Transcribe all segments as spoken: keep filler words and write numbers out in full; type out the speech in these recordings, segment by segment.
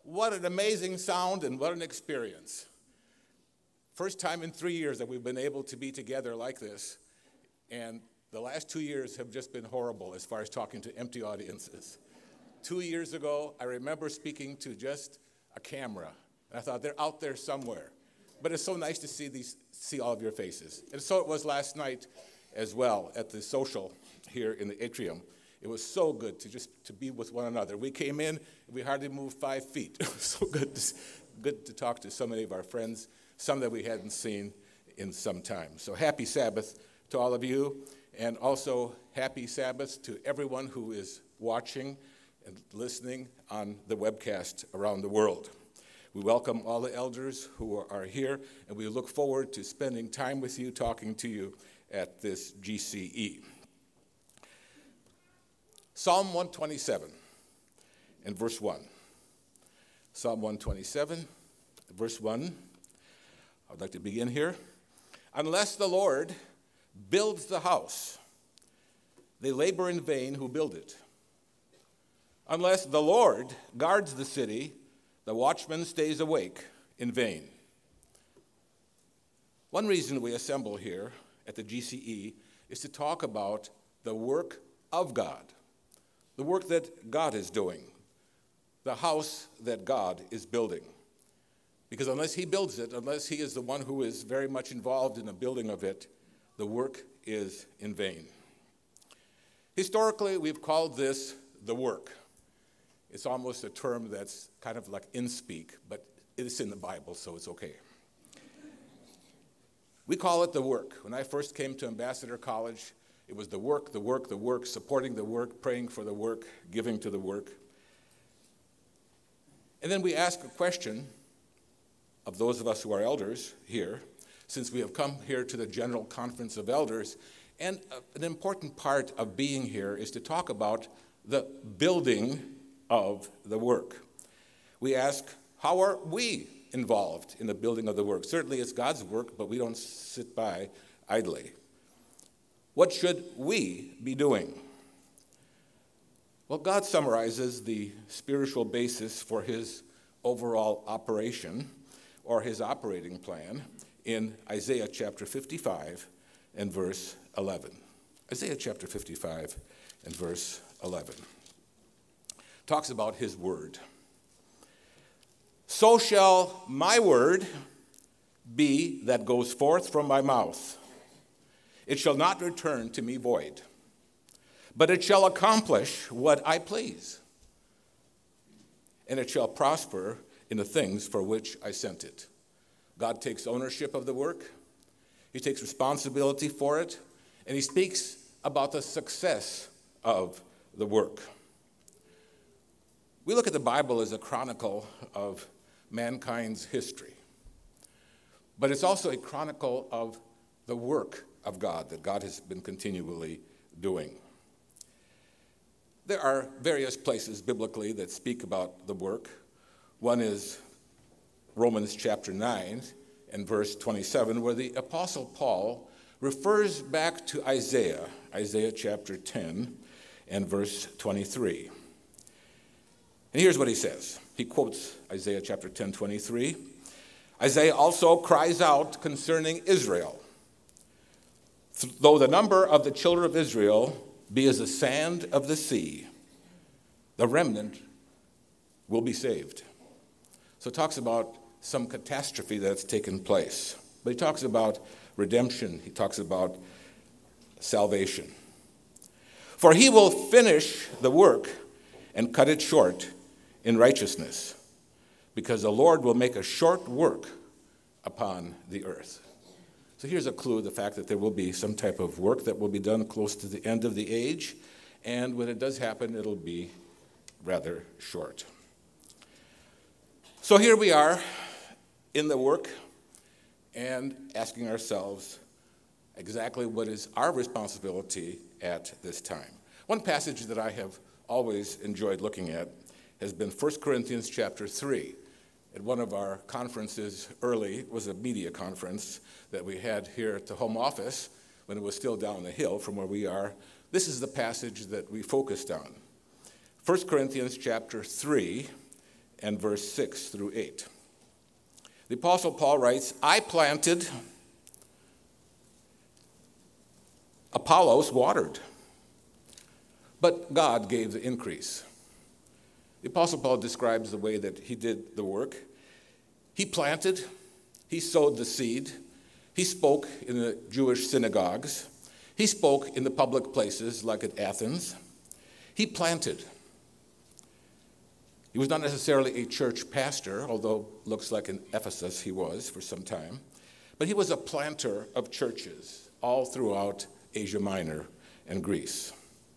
What an amazing sound and what an experience. First time in three years that we've been able to be together like this. And the last two years have just been horrible as far as talking to empty audiences. Two years ago, I remember speaking to just a camera. And I thought, they're out there somewhere. But it's so nice to see these, see all of your faces. And so it was last night as well at the social here in the atrium. It was so good to just to be with one another. We came in, and we hardly moved five feet. It was so good to, good to talk to so many of our friends, some that we hadn't seen in some time. So happy Sabbath to all of you, and also happy Sabbath to everyone who is watching and listening on the webcast around the world. We welcome all the elders who are here, and we look forward to spending time with you, talking to you at this G C E. Psalm one twenty-seven and verse one. Psalm one twenty-seven, verse one. I'd like to begin here. Unless the Lord builds the house, they labor in vain who build it. Unless the Lord guards the city, the watchman stays awake in vain. One reason we assemble here at the G C E is to talk about the work of God. The work that God is doing, the house that God is building. Because unless he builds it, unless he is the one who is very much involved in the building of it, the work is in vain. Historically, we've called this the work. It's almost a term that's kind of like in speak, but it's in the Bible, so it's okay. We call it the work. When I first came to Ambassador College, it was the work, the work, the work, supporting the work, praying for the work, giving to the work. And then we ask a question of those of us who are elders here, since we have come here to the General Conference of Elders, and an important part of being here is to talk about the building of the work. We ask, how are we involved in the building of the work? Certainly it's God's work, but we don't sit by idly. What should we be doing? Well, God summarizes the spiritual basis for his overall operation or his operating plan in Isaiah chapter fifty-five and verse eleven. Isaiah chapter fifty-five and verse eleven talks about his word. So shall my word be that goes forth from my mouth. It shall not return to me void, but it shall accomplish what I please, and it shall prosper in the things for which I sent it. God takes ownership of the work. He takes responsibility for it, and he speaks about the success of the work. We look at the Bible as a chronicle of mankind's history, but it's also a chronicle of the work of God that God has been continually doing. There are various places biblically that speak about the work. One is Romans chapter nine and verse twenty-seven, where the Apostle Paul refers back to Isaiah, Isaiah chapter ten and verse twenty-three. And here's what he says. He quotes Isaiah chapter ten, twenty-three. Isaiah also cries out concerning Israel. Though the number of the children of Israel be as the sand of the sea, the remnant will be saved. So it talks about some catastrophe that's taken place. But he talks about redemption. He talks about salvation. For he will finish the work and cut it short in righteousness, because the Lord will make a short work upon the earth. So here's a clue, the fact that there will be some type of work that will be done close to the end of the age, and when it does happen, it'll be rather short. So here we are in the work and asking ourselves exactly what is our responsibility at this time. One passage that I have always enjoyed looking at has been First Corinthians chapter three. At one of our conferences early, it was a media conference that we had here at the home office when it was still down the hill from where we are. This is the passage that we focused on. First Corinthians chapter three and verse six through eight. The Apostle Paul writes, I planted, Apollos watered, but God gave the increase. The Apostle Paul describes the way that he did the work. He planted, he sowed the seed, he spoke in the Jewish synagogues, he spoke in the public places like at Athens. He planted. He was not necessarily a church pastor, although looks like in Ephesus he was for some time, but he was a planter of churches all throughout Asia Minor and Greece.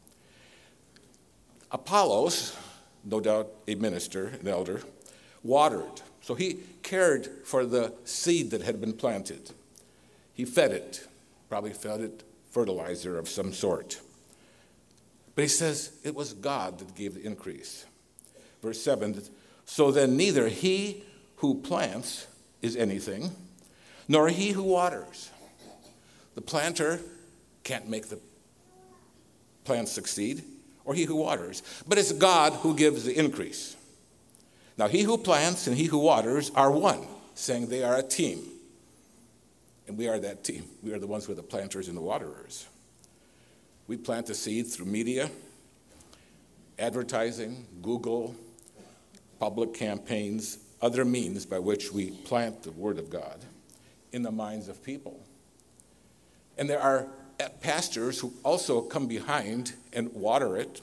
Apollos, no doubt a minister, an elder, watered. So he cared for the seed that had been planted. He fed it, probably fed it fertilizer of some sort. But he says it was God that gave the increase. Verse seven, so then neither he who plants is anything, nor he who waters. The planter can't make the plant succeed, or he who waters, but it's God who gives the increase. Now he who plants and he who waters are one, saying they are a team. And we are that team. We are the ones who are the planters and the waterers. We plant the seed through media, advertising, Google, public campaigns, other means by which we plant the Word of God in the minds of people. And there are pastors who also come behind and water it.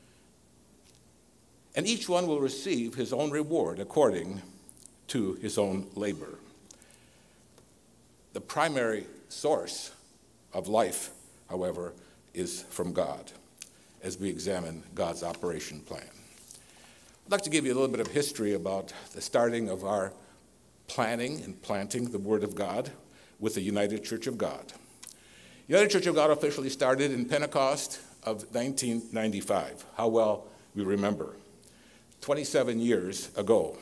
And each one will receive his own reward according to his own labor. The primary source of life, however, is from God as we examine God's operation plan. I'd like to give you a little bit of history about the starting of our planning and planting the Word of God with the United Church of God. The United Church of God officially started in Pentecost of nineteen ninety-five. How well we remember. twenty-seven years ago.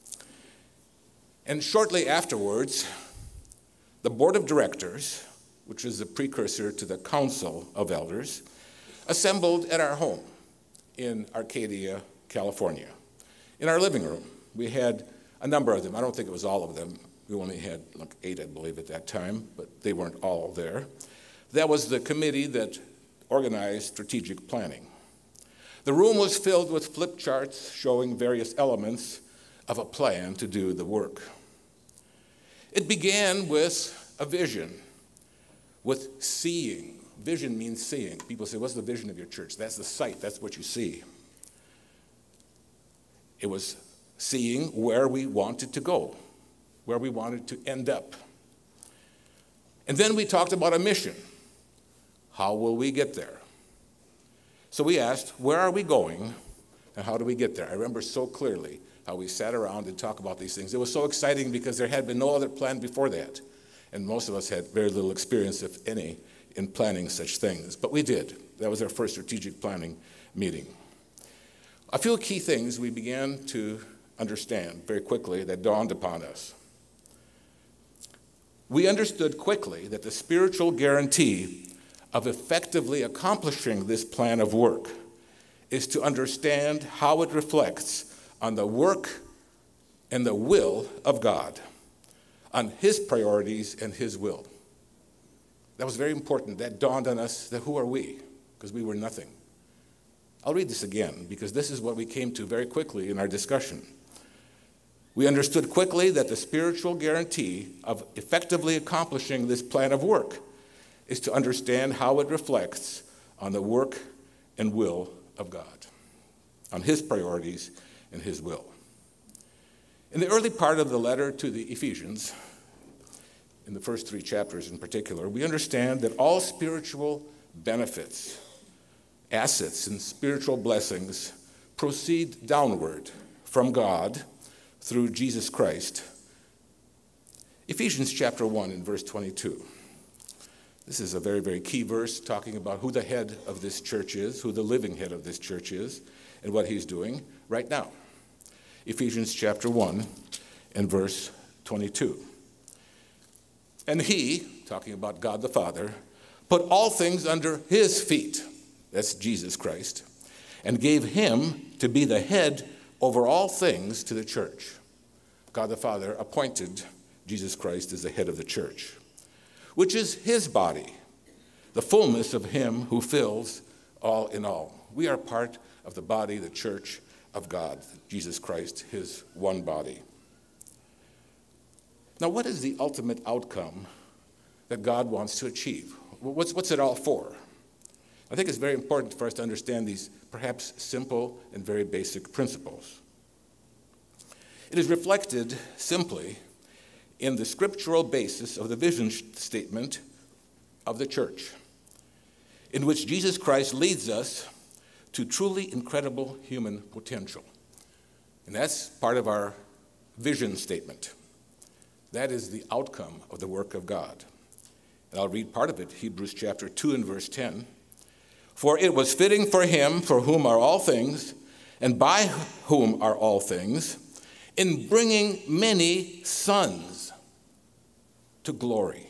And shortly afterwards, the Board of Directors, which is the precursor to the Council of Elders, assembled at our home in Arcadia, California. In our living room, we had a number of them. I don't think it was all of them. We only had like eight, I believe, at that time, but they weren't all there. That was the committee that organized strategic planning. The room was filled with flip charts showing various elements of a plan to do the work. It began with a vision, with seeing. Vision means seeing. People say, what's the vision of your church? That's the sight. That's what you see. It was seeing where we wanted to go, where we wanted to end up. And then we talked about a mission. How will we get there? So we asked, where are we going and how do we get there? I remember so clearly how we sat around and talked about these things. It was so exciting because there had been no other plan before that. And most of us had very little experience, if any, in planning such things. But we did. That was our first strategic planning meeting. A few key things we began to understand very quickly that dawned upon us. We understood quickly that the spiritual guarantee of effectively accomplishing this plan of work is to understand how it reflects on the work and the will of God, on his priorities and his will. That was very important. That dawned on us that who are we? Because we were nothing. I'll read this again because this is what we came to very quickly in our discussion. We understood quickly that the spiritual guarantee of effectively accomplishing this plan of work is to understand how it reflects on the work and will of God, on his priorities and his will. In the early part of the letter to the Ephesians, in the first three chapters in particular, we understand that all spiritual benefits, assets, and spiritual blessings proceed downward from God through Jesus Christ. Ephesians chapter one and verse twenty-two. This is a very, very key verse talking about who the head of this church is, who the living head of this church is, and what he's doing right now. Ephesians chapter one and verse twenty-two. And he, talking about God the Father, put all things under his feet, that's Jesus Christ, and gave him to be the head over all things to the church. God the Father appointed Jesus Christ as the head of the church, which is his body, the fullness of him who fills all in all. We are part of the body, the church of God, Jesus Christ, his one body. Now, what is the ultimate outcome that God wants to achieve? What's, what's it all for? I think it's very important for us to understand these perhaps simple and very basic principles. It is reflected simply in the scriptural basis of the vision statement of the church, in which Jesus Christ leads us to truly incredible human potential. And that's part of our vision statement. That is the outcome of the work of God. And I'll read part of it, Hebrews chapter two and verse ten. For it was fitting for him, for whom are all things, and by whom are all things, in bringing many sons to glory.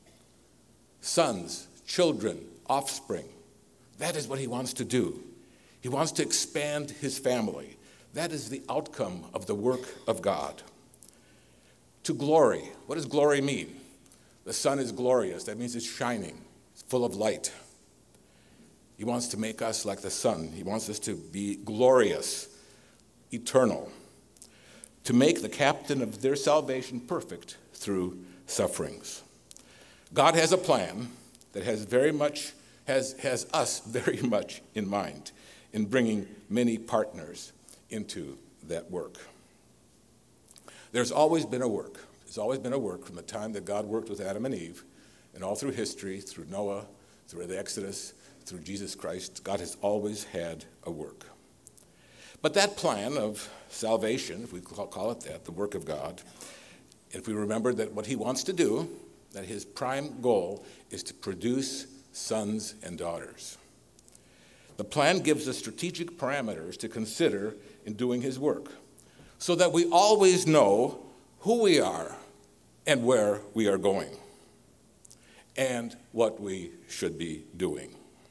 Sons, children, offspring. That is what he wants to do. He wants to expand his family. That is the outcome of the work of God. To glory. What does glory mean? The sun is glorious. That means it's shining. It's full of light. He wants to make us like the sun. He wants us to be glorious, eternal, to make the captain of their salvation perfect through sufferings. God has a plan that has very much has, has us very much in mind in bringing many partners into that work. There's always been a work. There's always been a work from the time that God worked with Adam and Eve, and all through history, through Noah, through the Exodus, through Jesus Christ, God has always had a work. But that plan of salvation, if we call it that, the work of God, if we remember that what he wants to do, that his prime goal is to produce sons and daughters. The plan gives us strategic parameters to consider in doing his work, so that we always know who we are and where we are going, and what we should be doing.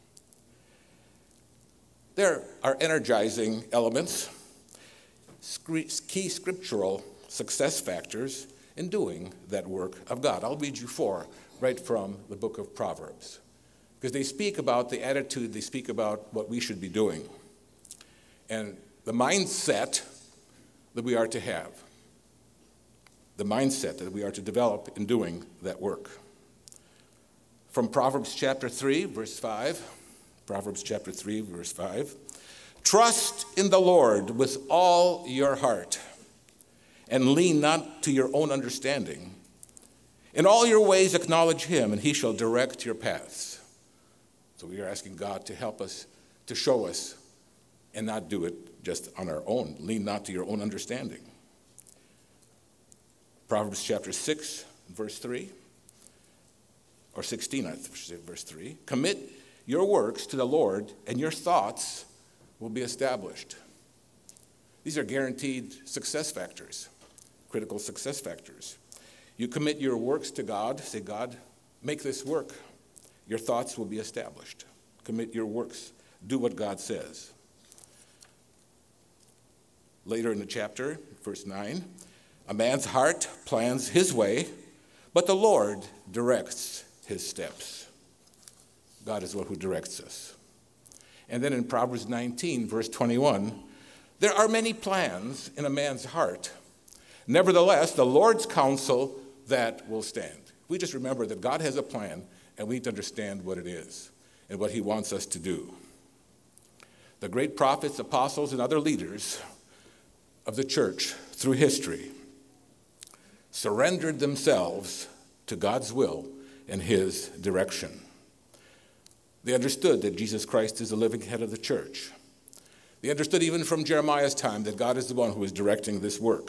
There are energizing elements, key scriptural success factors in doing that work of God. I'll read you four right from the book of Proverbs, because they speak about the attitude, they speak about what we should be doing, and the mindset that we are to have, the mindset that we are to develop in doing that work. From Proverbs chapter three, verse five, Proverbs chapter three, verse five, trust in the Lord with all your heart, and lean not to your own understanding. In all your ways acknowledge him, and he shall direct your paths. So we are asking God to help us, to show us, and not do it just on our own. Lean not to your own understanding. Proverbs chapter six, verse three, or sixteen, I should say, verse three. Commit your works to the Lord, and your thoughts will be established. These are guaranteed success factors, critical success factors. You commit your works to God, say, God, make this work. Your thoughts will be established. Commit your works. Do what God says. Later in the chapter, verse nine, a man's heart plans his way, but the Lord directs his steps. God is one who directs us. And then in Proverbs nineteen, verse twenty-one, there are many plans in a man's heart. Nevertheless, the Lord's counsel that will stand. We just remember that God has a plan, and we need to understand what it is and what he wants us to do. The great prophets, apostles, and other leaders of the church through history surrendered themselves to God's will and his direction. They understood that Jesus Christ is the living head of the church. They understood even from Jeremiah's time that God is the one who is directing this work.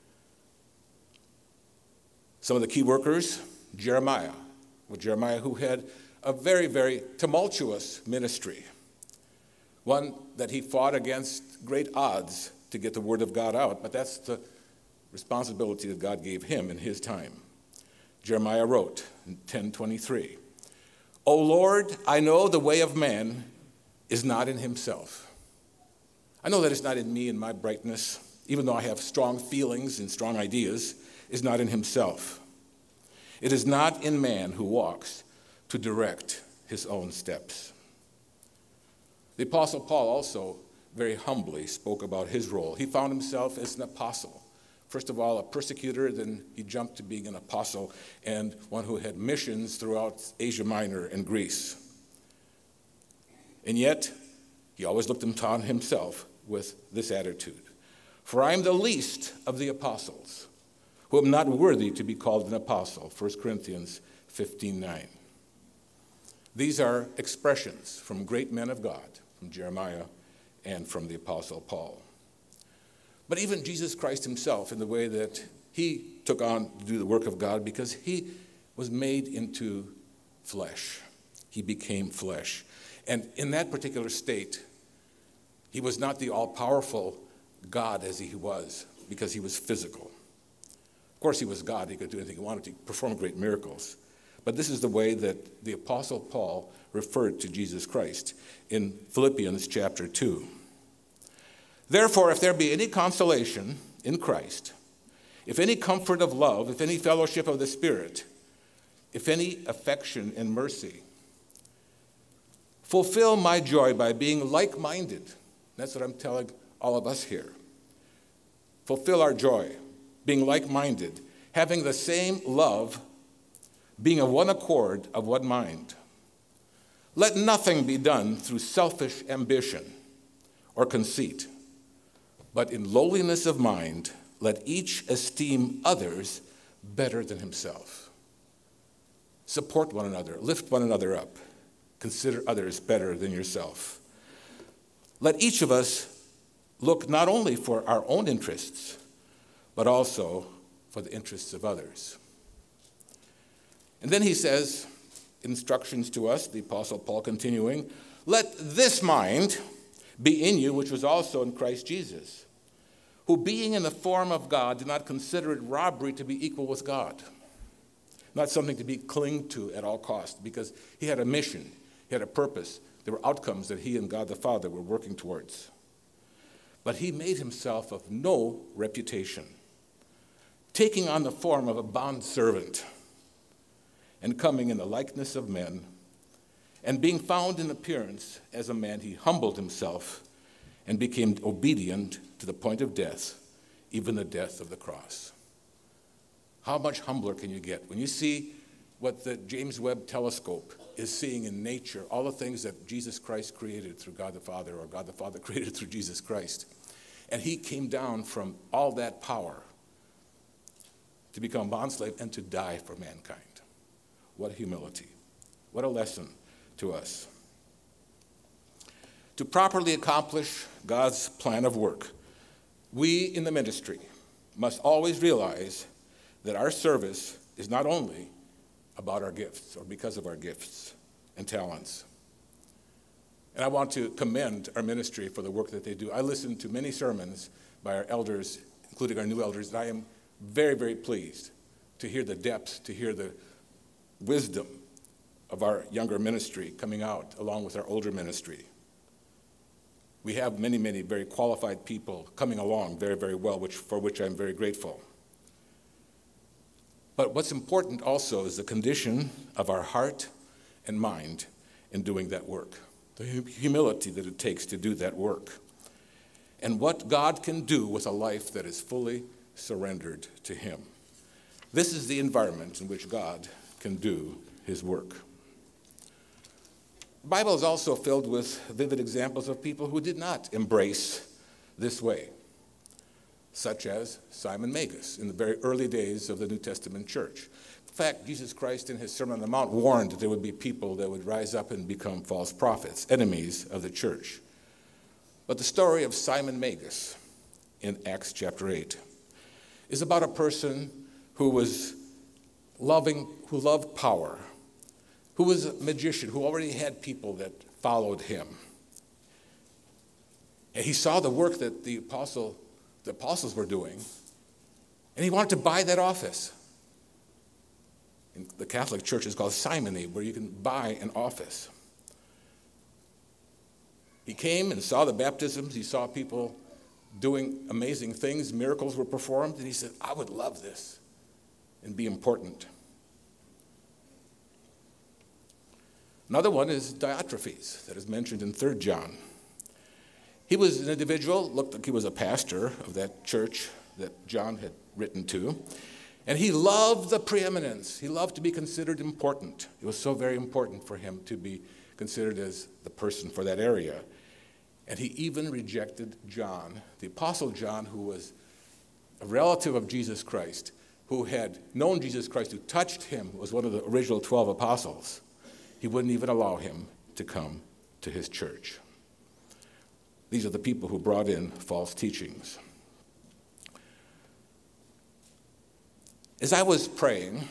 Some of the key workers, Jeremiah. Well, Jeremiah, who had a very, very tumultuous ministry, one that he fought against great odds to get the word of God out, but that's the responsibility that God gave him in his time. Jeremiah wrote in ten twenty-three, O Lord, I know the way of man is not in himself. I know that it's not in me and my brightness, even though I have strong feelings and strong ideas, is not in himself. It is not in man who walks to direct his own steps. The Apostle Paul also very humbly spoke about his role. He found himself as an apostle. First of all, a persecutor, then he jumped to being an apostle and one who had missions throughout Asia Minor and Greece. And yet, he always looked upon himself with this attitude. For I am the least of the apostles, who am not worthy to be called an apostle, First Corinthians fifteen nine. These are expressions from great men of God, from Jeremiah and from the Apostle Paul. But even Jesus Christ himself, in the way that he took on to do the work of God, because he was made into flesh. He became flesh. And in that particular state, he was not the all-powerful God as he was, because he was physical. Of course, he was God. He could do anything he wanted to, perform great miracles. But this is the way that the Apostle Paul referred to Jesus Christ in Philippians chapter two. Therefore, if there be any consolation in Christ, if any comfort of love, if any fellowship of the Spirit, if any affection and mercy, fulfill my joy by being like-minded. That's what I'm telling all of us here. Fulfill our joy, being like-minded, having the same love, being of one accord, of one mind. Let nothing be done through selfish ambition or conceit, but in lowliness of mind, let each esteem others better than himself. Support one another, lift one another up, consider others better than yourself. Let each of us look not only for our own interests, but also for the interests of others. And then he says, instructions to us, the Apostle Paul continuing, let this mind be in you, which was also in Christ Jesus, who being in the form of God did not consider it robbery to be equal with God. Not something to be clinged to at all costs, because he had a mission, he had a purpose. There were outcomes that he and God the Father were working towards. But he made himself of no reputation, taking on the form of a bondservant, and coming in the likeness of men, and being found in appearance as a man, he humbled himself and became obedient to the point of death, even the death of the cross. How much humbler can you get? When you see what the James Webb telescope is seeing in nature, all the things that Jesus Christ created through God the Father, or God the Father created through Jesus Christ, and he came down from all that power to become bondslave and to die for mankind. What humility. What a lesson to us. To properly accomplish God's plan of work, we in the ministry must always realize that our service is not only about our gifts or because of our gifts and talents. And I want to commend our ministry for the work that they do. I listen to many sermons by our elders, including our new elders, and I am very, very pleased to hear the depth, to hear the wisdom of our younger ministry coming out along with our older ministry. We have many, many very qualified people coming along very, very well, which, for which I'm very grateful. But what's important also is the condition of our heart and mind in doing that work, the humility that it takes to do that work, and what God can do with a life that is fully surrendered to him. This is the environment in which God can do his work. The Bible is also filled with vivid examples of people who did not embrace this way, such as Simon Magus in the very early days of the New Testament church. In fact, Jesus Christ in his Sermon on the Mount warned that there would be people that would rise up and become false prophets, enemies of the church. But the story of Simon Magus in Acts chapter eight is about a person who was loving, who loved power, who was a magician, who already had people that followed him. And he saw the work that the apostle, the apostles were doing, and he wanted to buy that office. In the Catholic Church is called simony, where you can buy an office. He came and saw the baptisms. He saw people doing amazing things. Miracles were performed. And he said, I would love this and be important. Another one is Diotrephes, that is mentioned in Third John. He was an individual, looked like he was a pastor of that church that John had written to. And he loved the preeminence. He loved to be considered important. It was so very important for him to be considered as the person for that area. And he even rejected John, the Apostle John, who was a relative of Jesus Christ, who had known Jesus Christ, who touched him, was one of the original twelve apostles. He wouldn't even allow him to come to his church. These are the people who brought in false teachings. As I was praying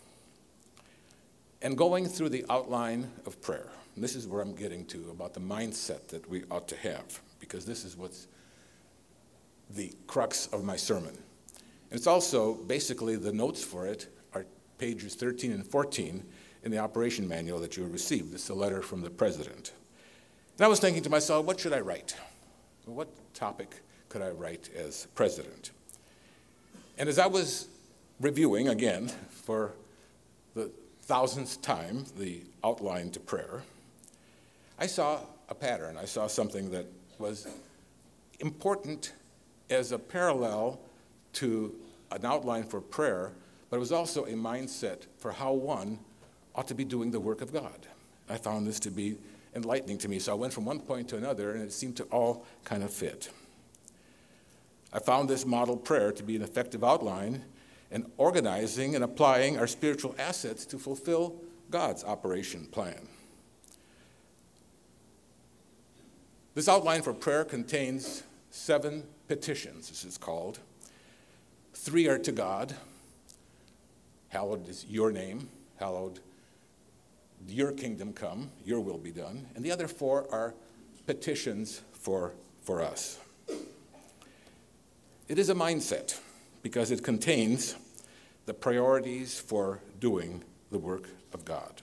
and going through the outline of prayer, and this is where I'm getting to about the mindset that we ought to have, because this is what's the crux of my sermon. And it's also basically the notes for it are pages thirteen and fourteen in the operation manual that you received. This is a letter from the president. And I was thinking to myself, what should I write? What topic could I write as president? And as I was reviewing again for the thousandth time the outline to prayer, I saw a pattern. I saw something that was important as a parallel to an outline for prayer, but it was also a mindset for how one ought to be doing the work of God. I found this to be enlightening to me, so I went from one point to another, and it seemed to all kind of fit. I found this model prayer to be an effective outline in organizing and applying our spiritual assets to fulfill God's operation plan. This outline for prayer contains seven petitions, as it's called. Three are to God. Hallowed is your name. Hallowed, your kingdom come, your will be done. And the other four are petitions for, for us. It is a mindset because it contains the priorities for doing the work of God.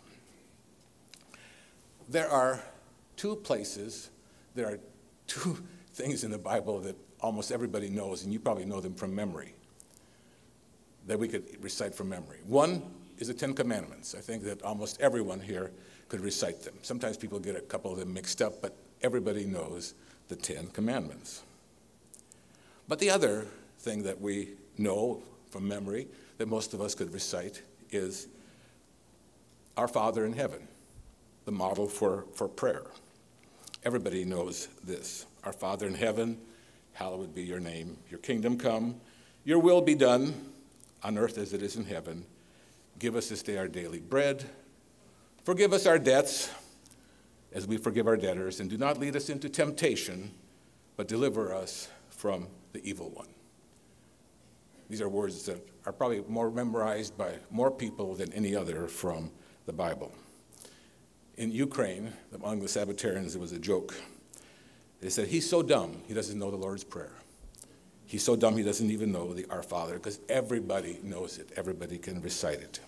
There are two places, there are two things in the Bible that almost everybody knows, and you probably know them from memory, that we could recite from memory. One is the Ten Commandments. I think that almost everyone here could recite them. Sometimes people get a couple of them mixed up, but everybody knows the Ten Commandments. But the other thing that we know from memory that most of us could recite is Our Father in Heaven, the model for, for prayer. Everybody knows this. Our Father in heaven, hallowed be your name. Your kingdom come, your will be done on earth as it is in heaven. Give us this day our daily bread. Forgive us our debts as we forgive our debtors. And do not lead us into temptation, but deliver us from the evil one. These are words that are probably more memorized by more people than any other from the Bible. In Ukraine, among the Sabbatarians, it was a joke. They said, he's so dumb, he doesn't know the Lord's Prayer. He's so dumb, he doesn't even know the Our Father, because everybody knows it. Everybody can recite it.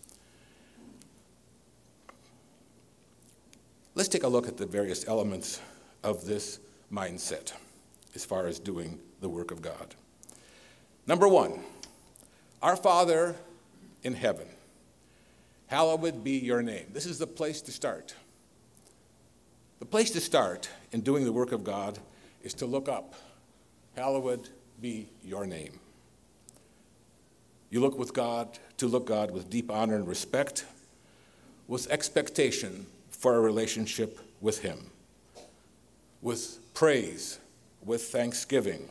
Let's take a look at the various elements of this mindset as far as doing the work of God. Number one, Our Father in heaven, hallowed be your name. This is the place to start. The place to start in doing the work of God is to look up. Hallowed be your name. You look with God, to look God with deep honor and respect, with expectation for a relationship with him, with praise, with thanksgiving.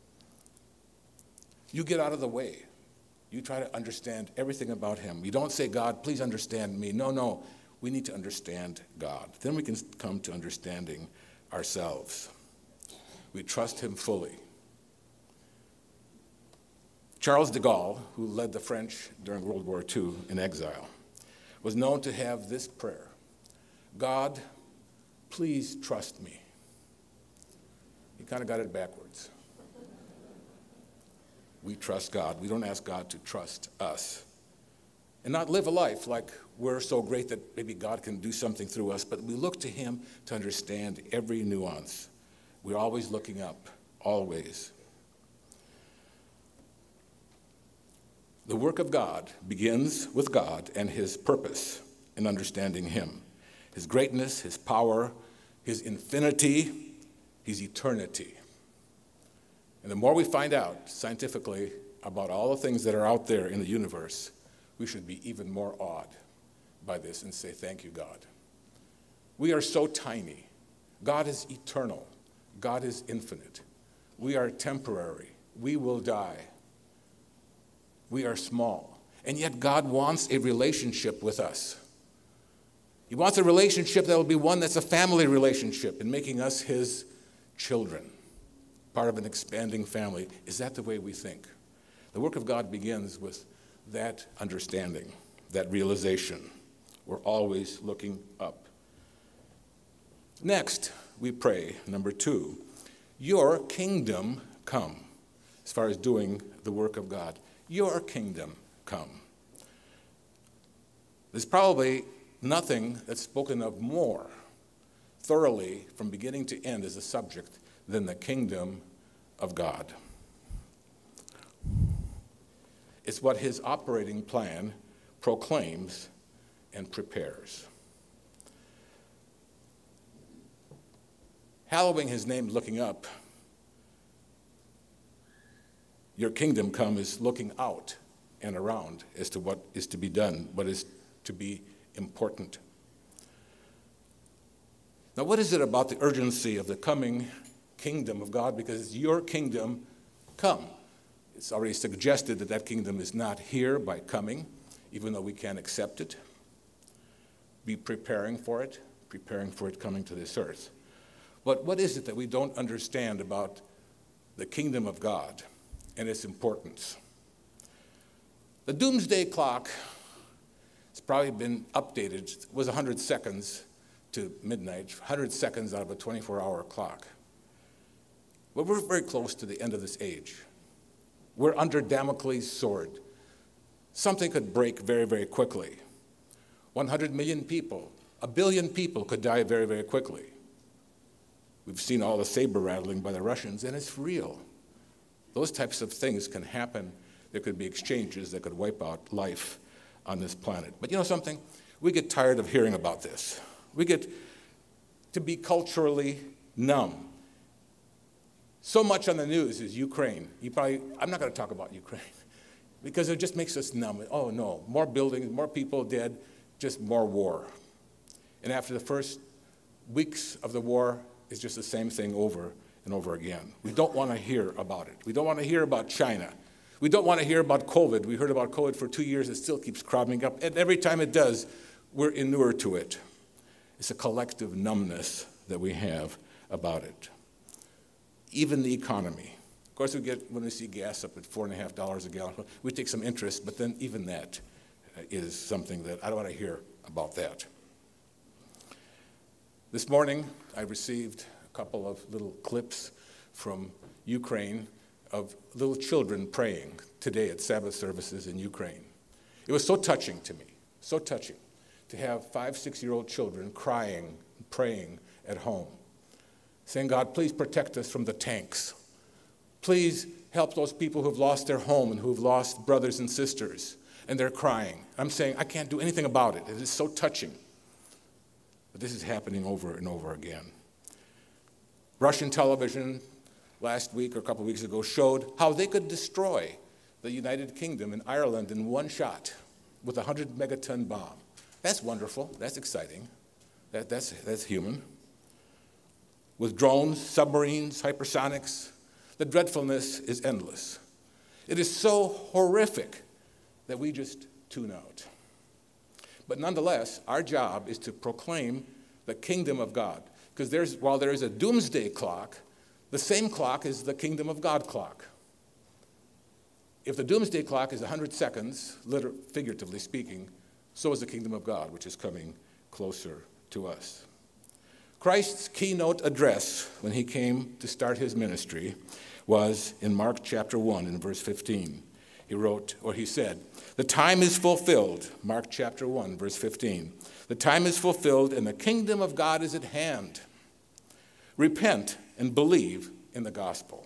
You get out of the way. You try to understand everything about him. You don't say, God, please understand me. No, no, we need to understand God. Then we can come to understanding ourselves. We trust him fully. Charles de Gaulle, who led the French during World War Two in exile, was known to have this prayer: God, please trust me. He kind of got it backwards. We trust God. We don't ask God to trust us. and not live a life like we're so great that maybe God can do something through us, but we look to him to understand every nuance. We're always looking up, always. The work of God begins with God and his purpose in understanding him, his greatness, his power, his infinity, his eternity. And the more we find out scientifically about all the things that are out there in the universe, we should be even more awed by this and say, thank you, God. We are so tiny. God is eternal. God is infinite. We are temporary. We will die. We are small. And yet God wants a relationship with us. He wants a relationship that will be one that's a family relationship in making us his children, part of an expanding family. Is that the way we think? The work of God begins with that understanding, that realization. We're always looking up. Next, we pray, number two, your kingdom come, as far as doing the work of God. Your kingdom come. There's probably nothing that's spoken of more thoroughly from beginning to end as a subject than the kingdom of God. It's what his operating plan proclaims and prepares. Hallowing his name, looking up. Your kingdom come is looking out and around as to what is to be done, what is to be important. Now, what is it about the urgency of the coming kingdom of God? Because it's your kingdom come. It's already suggested that that kingdom is not here by coming, even though we can't accept it. Be preparing for it, preparing for it coming to this earth. But what is it that we don't understand about the kingdom of God and its importance? The doomsday clock has probably been updated. It was one hundred seconds to midnight, one hundred seconds out of a twenty-four hour clock. But we're very close to the end of this age. We're under Damocles' sword. Something could break very, very quickly. one hundred million people, a billion people could die very, very quickly. We've seen all the saber rattling by the Russians, and it's real. Those types of things can happen. There could be exchanges that could wipe out life on this planet. But you know something? We get tired of hearing about this. We get to be culturally numb. So much on the news is Ukraine. You probably, I'm not going to talk about Ukraine because it just makes us numb. Oh no, more buildings, more people dead, just more war. And after the first weeks of the war, it's just the same thing over and over again. We don't want to hear about it. We don't want to hear about China. We don't want to hear about COVID. We heard about COVID for two years. It still keeps cropping up. And every time it does, we're inured to it. It's a collective numbness that we have about it. Even the economy. Of course, we get, when we see gas up at four and a half dollars a gallon, we take some interest, but then even that is something that I don't want to hear about that. This morning, I received a couple of little clips from Ukraine of little children praying today at Sabbath services in Ukraine. It was so touching to me, so touching, to have five, six-year-old children crying, praying at home, saying, God, please protect us from the tanks. Please help those people who've lost their home and who've lost brothers and sisters, and they're crying. I'm saying, I can't do anything about it. It is so touching. But this is happening over and over again. Russian television last week or a couple of weeks ago showed how they could destroy the United Kingdom and Ireland in one shot with a one hundred megaton bomb. That's wonderful. That's exciting. That, that's, that's human. With drones, submarines, hypersonics, the dreadfulness is endless. It is so horrific that we just tune out. But nonetheless, our job is to proclaim the kingdom of God. Because there's, while there is a doomsday clock, the same clock is the kingdom of God clock. If the doomsday clock is one hundred seconds, literally, figuratively speaking, so is the kingdom of God, which is coming closer to us. Christ's keynote address when he came to start his ministry was in Mark chapter one, in verse fifteen. He wrote, or he said, "The time is fulfilled," Mark chapter one, verse fifteen. "The time is fulfilled and the kingdom of God is at hand. Repent and believe in the gospel."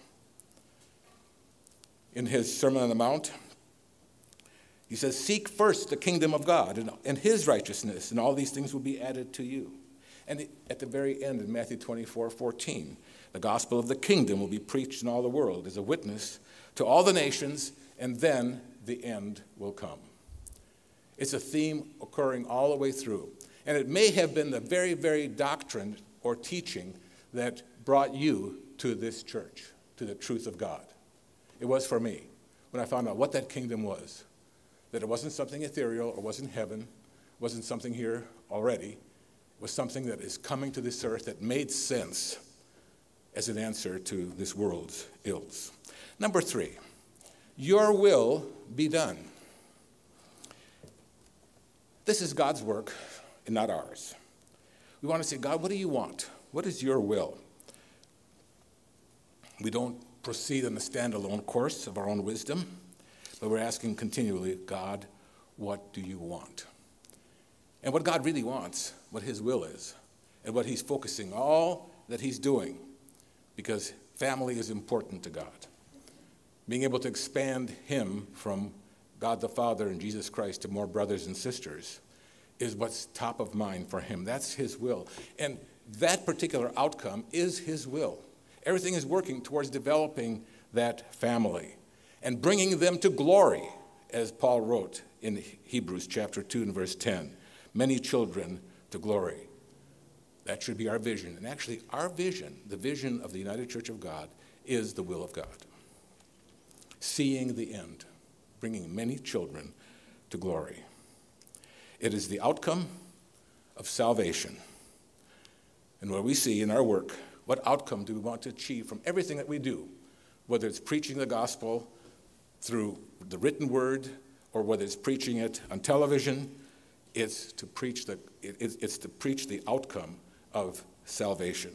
In his Sermon on the Mount, he says, "Seek first the kingdom of God and, and his righteousness, and all these things will be added to you." And at the very end, in Matthew twenty-four fourteen, the gospel of the kingdom will be preached in all the world as a witness to all the nations, and then the end will come. It's a theme occurring all the way through. And it may have been the very, very doctrine or teaching that brought you to this church, to the truth of God. It was for me, when I found out what that kingdom was, that it wasn't something ethereal, or wasn't heaven, wasn't something here already. It was something that is coming to this earth that made sense as an answer to this world's ills. Number three, your will be done. This is God's work and not ours. We want to say, God, what do you want? What is your will? We don't proceed on a standalone course of our own wisdom, but we're asking continually, God, what do you want? And what God really wants, what his will is, and what he's focusing all that he's doing, because family is important to God. Being able to expand him from God the Father and Jesus Christ to more brothers and sisters is what's top of mind for him. That's his will. And that particular outcome is his will. Everything is working towards developing that family and bringing them to glory, as Paul wrote in Hebrews chapter two and verse ten. Many children to glory. That should be our vision. And actually, our vision, the vision of the United Church of God, is the will of God. Seeing the end, bringing many children to glory. It is the outcome of salvation. And what we see in our work, what outcome do we want to achieve from everything that we do, whether it's preaching the gospel through the written word, or whether it's preaching it on television, it's to preach the, it's to preach the outcome of salvation.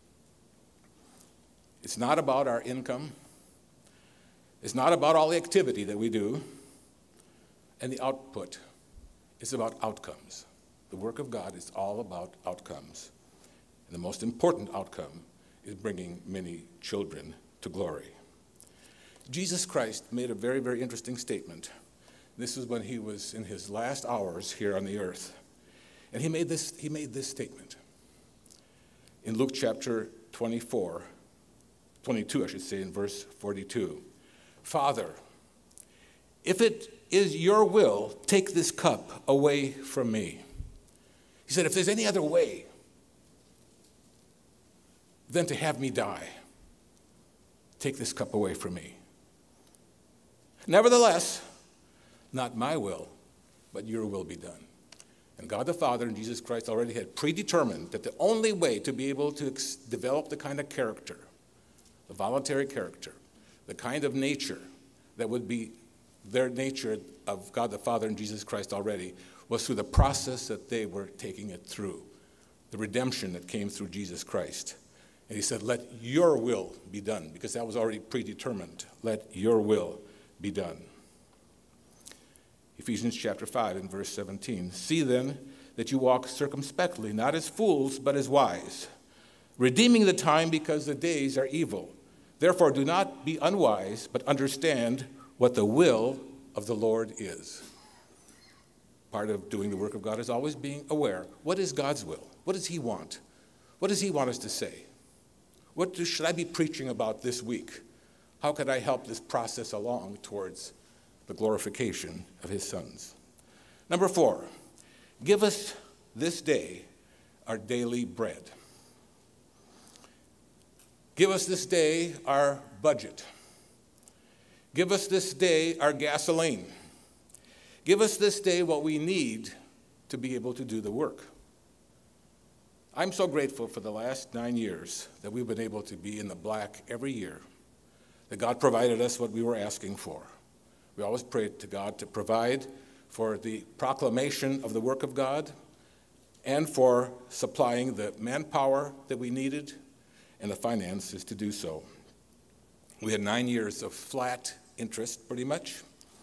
It's not about our income. It's not about all the activity that we do and the output. It's about outcomes. The work of God is all about outcomes. And the most important outcome is bringing many children to glory. Jesus Christ made a very, very interesting statement. This was when he was in his last hours here on the earth. And he made this, he made this statement. In Luke chapter twenty-four, twenty-two, I should say, in verse forty-two. "Father, if it is your will, take this cup away from me." He said, if there's any other way than to have me die, take this cup away from me. Nevertheless, not my will, but your will be done. And God the Father and Jesus Christ already had predetermined that the only way to be able to ex- develop the kind of character, the voluntary character, the kind of nature that would be their nature of God the Father and Jesus Christ already, was through the process that they were taking it through, the redemption that came through Jesus Christ. And he said, let your will be done, because that was already predetermined. Let your will be done. Ephesians chapter five and verse seventeen. "See then that you walk circumspectly, not as fools, but as wise, redeeming the time because the days are evil. Therefore do not be unwise, but understand what the will of the Lord is." Part of doing the work of God is always being aware. What is God's will? What does he want? What does he want us to say? What do, should I be preaching about this week? How could I help this process along towards the glorification of his sons? Number four, give us this day our daily bread. Give us this day our budget. Give us this day our gasoline. Give us this day what we need to be able to do the work. I'm so grateful for the last nine years that we've been able to be in the black every year, that God provided us what we were asking for. We always prayed to God to provide for the proclamation of the work of God and for supplying the manpower that we needed and the finances to do so. We had nine years of flat interest, pretty much,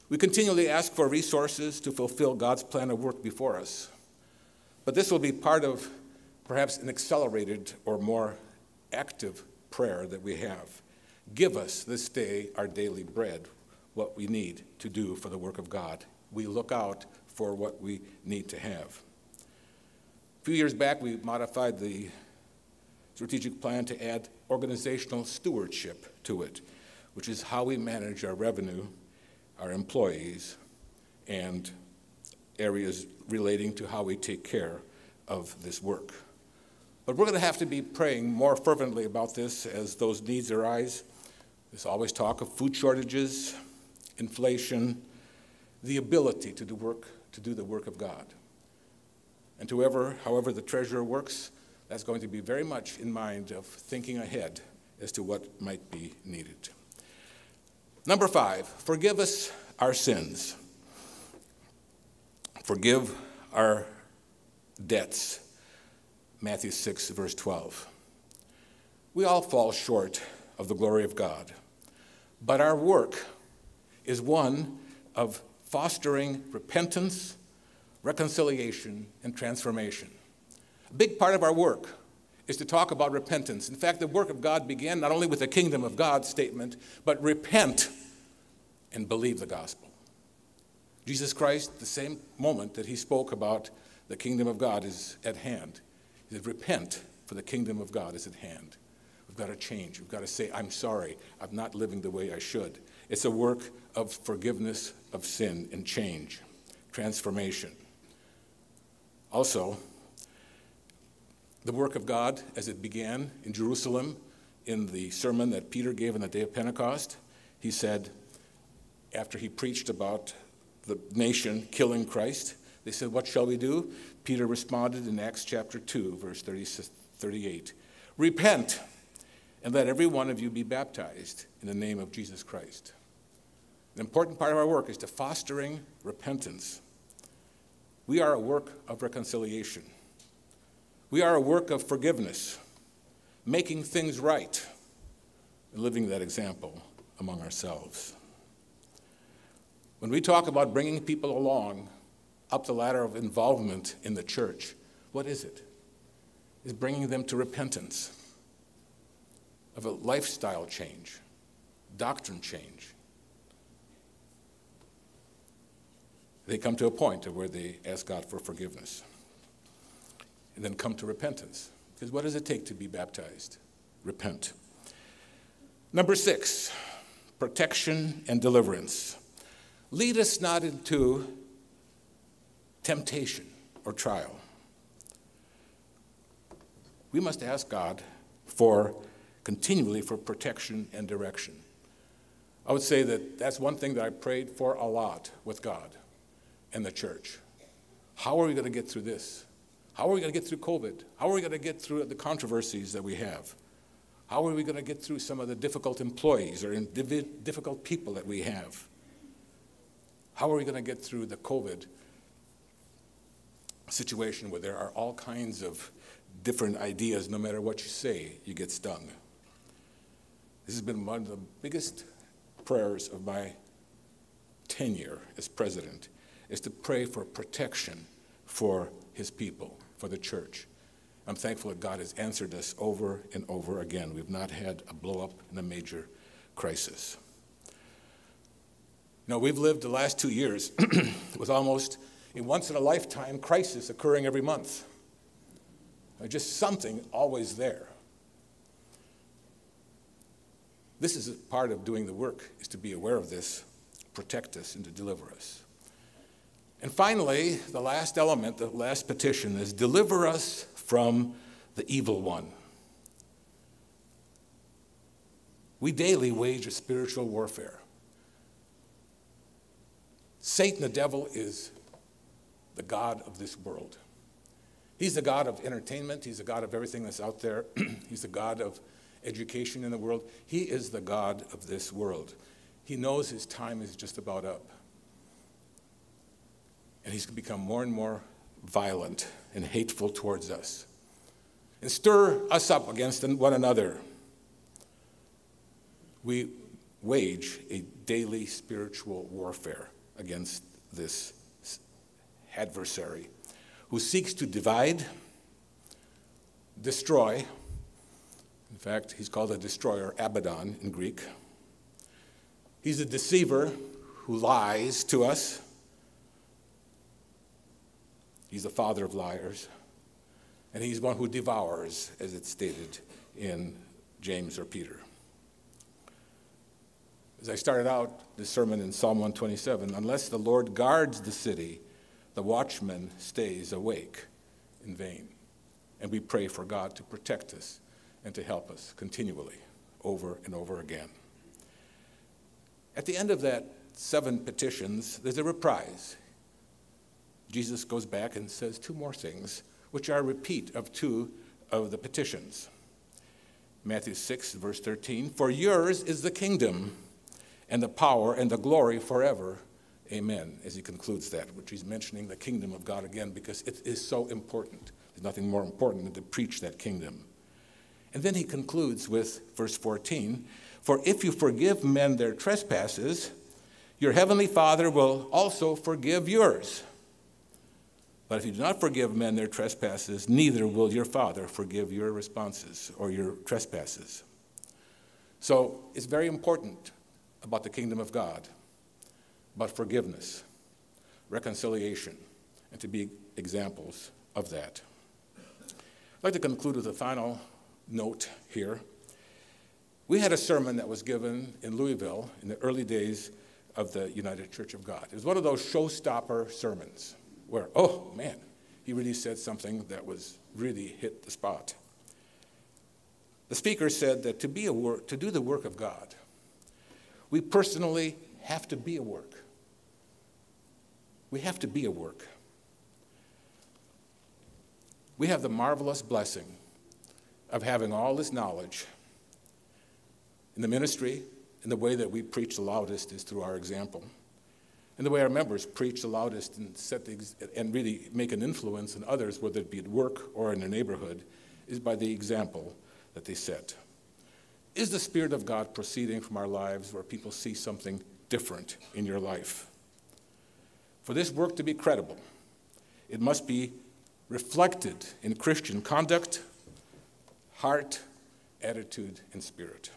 We continually ask for resources to fulfill God's plan of work before us. But this will be part of perhaps an accelerated or more active prayer that we have. Give us this day our daily bread, what we need to do for the work of God. We look out for what we need to have. A few years back, we modified the strategic plan to add organizational stewardship to it, which is how we manage our revenue, our employees, and areas relating to how we take care of this work. But we're going to have to be praying more fervently about this as those needs arise. There's always talk of food shortages, inflation, the ability to do work, to do the work of God. And to whoever, however the treasurer works, that's going to be very much in mind of thinking ahead as to what might be needed. Number five, forgive us our sins. Forgive our debts. Matthew six, verse twelve. We all fall short of the glory of God, but our work is one of fostering repentance, reconciliation, and transformation. A big part of our work is to talk about repentance. In fact, the work of God began not only with the kingdom of God statement, but repent and believe the gospel. Jesus Christ, the same moment that he spoke about the kingdom of God is at hand, he said, repent, for the kingdom of God is at hand. We've got to change. We've got to say, I'm sorry, I'm not living the way I should. It's a work of forgiveness of sin and change, transformation. Also, the work of God as it began in Jerusalem in the sermon that Peter gave on the day of Pentecost, he said, after he preached about the nation killing Christ, they said, what shall we do? Peter responded in Acts chapter two, verse thirty, thirty-eight, repent and let every one of you be baptized in the name of Jesus Christ. An important part of our work is to fostering repentance. We are a work of reconciliation. We are a work of forgiveness, making things right, and living that example among ourselves. When we talk about bringing people along up the ladder of involvement in the church, what is it? It's bringing them to repentance, of a lifestyle change, doctrine change. They come to a point where they ask God for forgiveness and then come to repentance. Because what does it take to be baptized? Repent. Number six, protection and deliverance. Lead us not into temptation or trial. We must ask God for continually for protection and direction. I would say that that's one thing that I prayed for a lot with God and the church. How are we going to get through this? How are we going to get through COVID? How are we going to get through the controversies that we have? How are we going to get through some of the difficult employees or difficult people that we have? How are we going to get through the COVID situation where there are all kinds of different ideas? No matter what you say, you get stung. This has been one of the biggest prayers of my tenure as president, is to pray for protection for his people, for the church. I'm thankful that God has answered us over and over again. We've not had a blow up in a major crisis. You know, we've lived the last two years with almost a once-in-a-lifetime crisis occurring every month. Just something always there. This is a part of doing the work, is to be aware of this, protect us, and to deliver us. And finally, the last element, the last petition is deliver us from the evil one. We daily wage a spiritual warfare. Satan, the devil, is the god of this world. He's the god of entertainment. He's the god of everything that's out there. He's the god of education in the world. He is the god of this world. He knows his time is just about up. And he's become more and more violent and hateful towards us. And stir us up against one another. We wage a daily spiritual warfare against this adversary who seeks to divide, destroy. In fact, he's called a destroyer, Abaddon in Greek. He's a deceiver who lies to us. He's the father of liars. And he's one who devours, as it's stated in James or Peter. As I started out this sermon in Psalm one twenty-seven, unless the Lord guards the city, the watchman stays awake in vain. And we pray for God to protect us and to help us continually, over and over again. At the end of that seven petitions, there's a reprise. Jesus goes back and says two more things, which are a repeat of two of the petitions. Matthew six, verse thirteen, for yours is the kingdom and the power and the glory forever. Amen, as he concludes that, which he's mentioning the kingdom of God again because it is so important. There's nothing more important than to preach that kingdom. And then he concludes with verse fourteen, for if you forgive men their trespasses, your heavenly Father will also forgive yours. But if you do not forgive men their trespasses, neither will your Father forgive your responses or your trespasses. So it's very important about the kingdom of God, about forgiveness, reconciliation, and to be examples of that. I'd like to conclude with a final note here. We had a sermon that was given in Louisville in the early days of the United Church of God. It was one of those showstopper sermons where, oh man, he really said something that was really hit the spot. The speaker said that to be a work, to do the work of God, we personally have to be a work. We have to be a work. We have the marvelous blessing of having all this knowledge. In the ministry, in the way that we preach the loudest is through our example. And the way our members preach the loudest and, set the, and really make an influence on others, whether it be at work or in their neighborhood, is by the example that they set. Is the Spirit of God proceeding from our lives where people see something different in your life? For this work to be credible, it must be reflected in Christian conduct, heart, attitude, and spirit.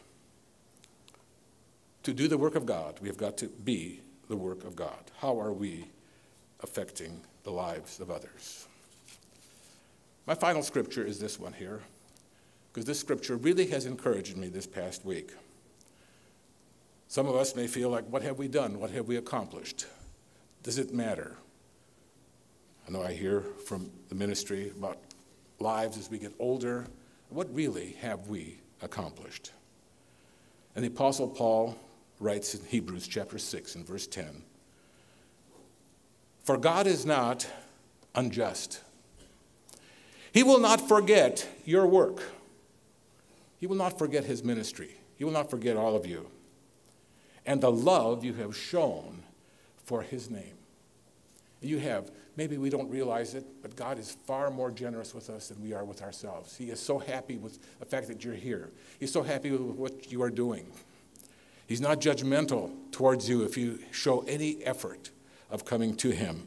To do the work of God, we have got to be the work of God. How are we affecting the lives of others? My final scripture is this one here, because this scripture really has encouraged me this past week. Some of us may feel like, what have we done? What have we accomplished? Does it matter? I know I hear from the ministry about lives as we get older. What really have we accomplished? And the Apostle Paul writes in Hebrews chapter six and verse ten, for God is not unjust. He will not forget your work. He will not forget his ministry. He will not forget all of you. And the love you have shown for his name. You have, maybe we don't realize it, but God is far more generous with us than we are with ourselves. He is so happy with the fact that you're here. He's so happy with what you are doing. He's not judgmental towards you if you show any effort of coming to him.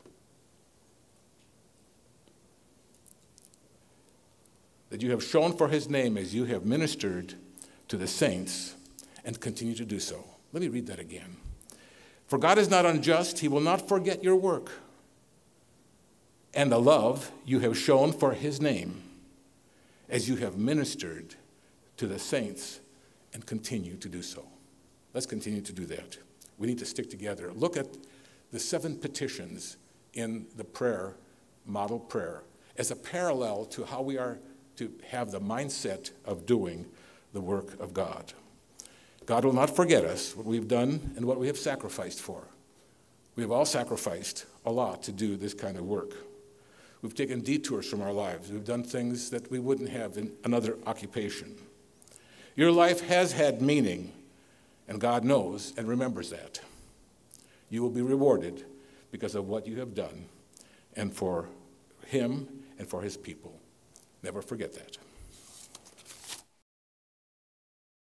That you have shown for his name as you have ministered to the saints and continue to do so. Let me read that again. For God is not unjust. He will not forget your work and the love you have shown for his name as you have ministered to the saints and continue to do so. Let's continue to do that. We need to stick together. Look at the seven petitions in the prayer, model prayer, as a parallel to how we are to have the mindset of doing the work of God. God will not forget us, what we've done and what we have sacrificed for. We have all sacrificed a lot to do this kind of work. We've taken detours from our lives. We've done things that we wouldn't have in another occupation. Your life has had meaning, and God knows and remembers that. You will be rewarded because of what you have done and for him and for his people. Never forget that.